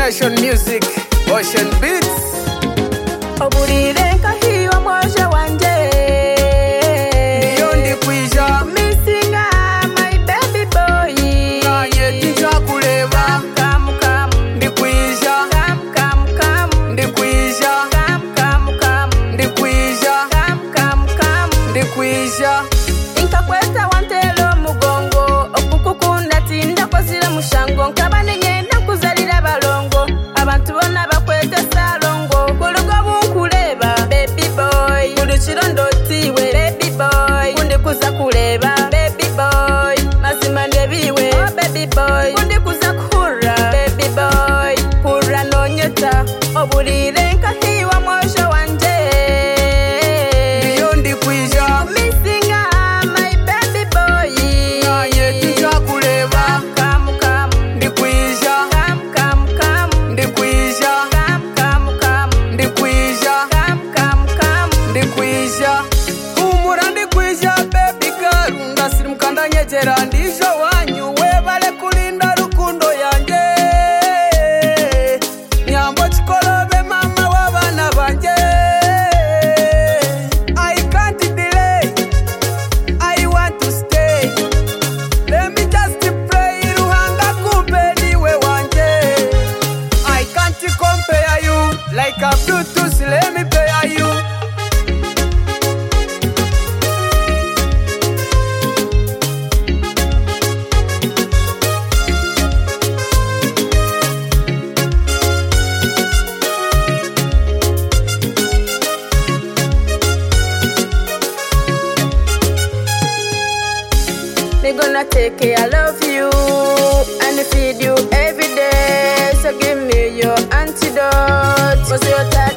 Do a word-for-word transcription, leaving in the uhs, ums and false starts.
Sensation Music, Ocean Beats. Oburire nkahiwa mwaje wanje Niyo ndi kwisha Missinga my baby boy Nanye tinja kuleba Come come Ndi kwisha Come come come Ndi kwisha Come come come Ndi kwisha Come come come Ndi kwisha Inka kweta wantelo mugongo Okukukunda tinda kwazira mushango Nkaba nengenda kuzalira balongo Abantu bona bakwete salongo Kulugo bunkuleba baby boy Kulichirondo tiwe baby boy Kundi kuza kuleba baby boy Mazima ndebiwe oh baby boy Kundi kuza kura baby boy Kura nonyeta Oburire nkahiwa mwajo wanje Niyo ndi kwisha Missinga my baby boy Nanye tinja kuleba Come come Ndi kwisha Come come come Ndi kwisha Come come come Ndi kwisha Come come come Ndi kwisha Humura ndi kwisha baby girl Ngasiri mkanda nyejera ndijo wanyu Webale kulinda rukundo yanje Nyambo chikolobe mama wabana banje I can't delay I want to stay Let me just pray Ruhanga kupeliwe wanje I can't compare you Like a Bluetooth let me pay you Me gonna take care of you and feed you every day. So give me your antidote. Cause your time